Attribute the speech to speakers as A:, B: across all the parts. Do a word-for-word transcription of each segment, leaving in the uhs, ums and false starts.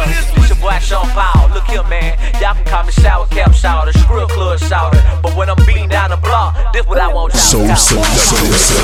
A: It's your boy Sean Paul. Look here, man. Y'all can call me Shower Cap Shouter, Skrill Club Shouter. But when I'm beating down the block, this what I want y'all
B: so,
A: to
B: so, so,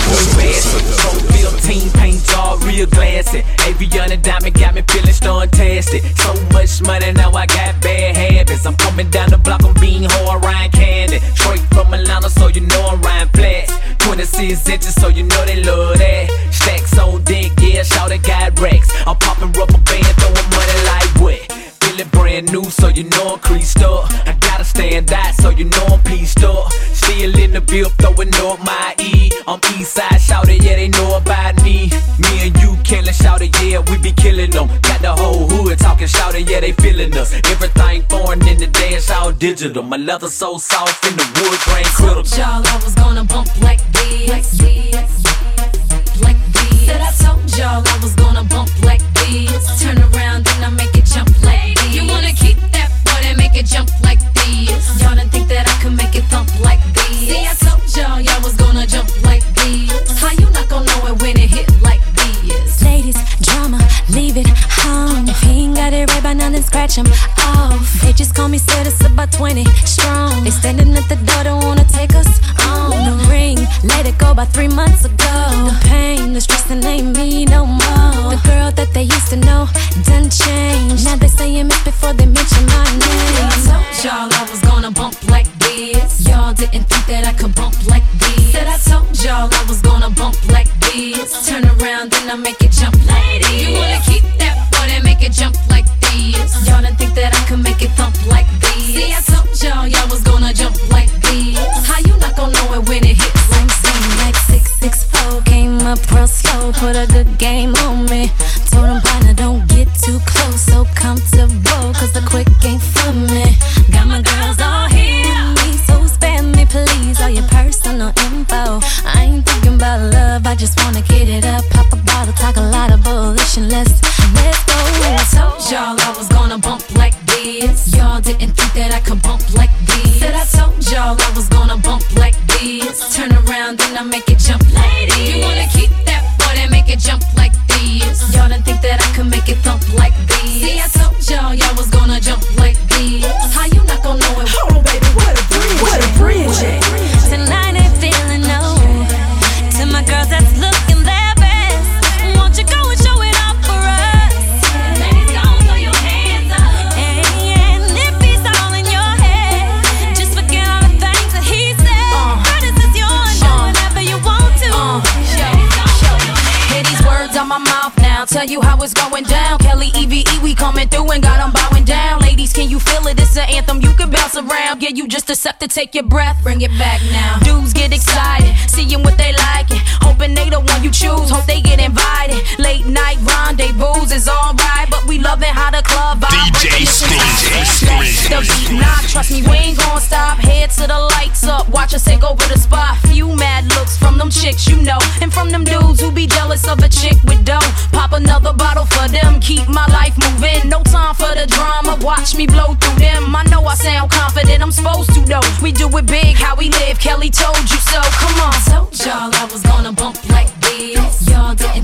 A: so, fifteen paint all real glassy. Aviana Diamond got me feeling stuntastic. So much money now I got bad habits. I'm coming down the block, I'm being hard Ryan Candy. Straight from Atlanta, so you know I'm riding flats. twenty-six inches, so you know they love that. Stacks on deck, yeah, shout it got racks. I'm popping rubber band, throwing money like what? Feeling brand new, so you know I'm creased up. I gotta stand out, so you know I'm pieced up. Still in the bill, throwing up my E. I'm east side, shout it, yeah, they know about me. Me and you killing, shout it, yeah, we be killing them. Got the whole hood talking, shout it, yeah, they feeling us. Everything foreign in the dance, all digital. My leather so soft in the wood grain critical.
C: Told y'all I was gonna bump like this, like this, like this. Said I told y'all I was gonna bump like this. Turn around and I make it jump like this. You wanna keep that boy and make it jump like this. Y'all didn't think that I could make it thump like this. See, I told y'all y'all was gonna jump like this. How you not gonna know it when it hit like this?
D: Ladies, drama, leave it home. If he ain't got it right by now, then scratch him off. They just call me said it's about twenty strong. They standing at the door, don't wanna take us on. The ring, let it go about three months ago. The pain, the stressing ain't me no more. The girl that they used to know done changed. Now they saying miss before they mention my name.
C: I told y'all I was gonna bump like this. Y'all didn't think that I could bump like this. Said I told y'all I was gonna bump like this. Turn around and I make it jump like this. You wanna keep that boy and make it jump like this. Y'all didn't think that I could make it thump like this. See, I told y'all y'all was gonna jump like this. How you not gonna know it when it hits?
D: I'm saying like six six four, came up real slow, put a good game on me. Told him partner don't get too close, so comfortable, cause the quick ain't for me. Got my girls all here, me, so spare me please, all your personal info. I ain't thinking about love, I just wanna get it up, pop a bottle, talk a lot of bullshit, and let's, let's go.
C: I told y'all I was gonna bump like this. Y'all didn't think that I could bump like this. Said I told y'all I was gonna bump like this. Turn around and I make it jump like this. You wanna keep that boy and make it jump like this. Y'all didn't think that I could make it thump like this. See, I told y'all y'all was gonna jump like this. How you not gonna know it?
A: Hold on, baby, what a bridge, what a bridge at?
D: Tonight ain't feeling no. To my girls that's looking their best, won't you go and show it off for us?
C: Ladies, go throw your hands up.
D: And if he's all in your head, just forget all the things that he said. Uh, Curtis is yours, do whatever you want to.
C: Uh, yo, yo. Hear these words out my mouth now, tell you how it's going down. Kelly, E V E, we coming through and got them bowing down. Ladies, can you feel it? It's an anthem you can bounce around. Yeah, you just accept to take your breath, bring it back now. Dudes get excited, seeing what they like it, hoping they the one you choose, hope they get invited. Late night rendezvous is alright, but we loving how the club vibe.
B: D J Scream.
C: The beat, nah, trust me, we ain't gon' stop. Head to the lights up, watch us take over the spot. Few mad looks from them chicks, you know, and from them dudes who be jealous of a chick with dough. Pop another bottle for them, keep my life moving. No time for the drama, watch me blow through them. I know I sound confident, I'm supposed to though. We do it big, how we live, Kelly told you so. Come on. I told y'all I was gonna bump like this. Y'all didn't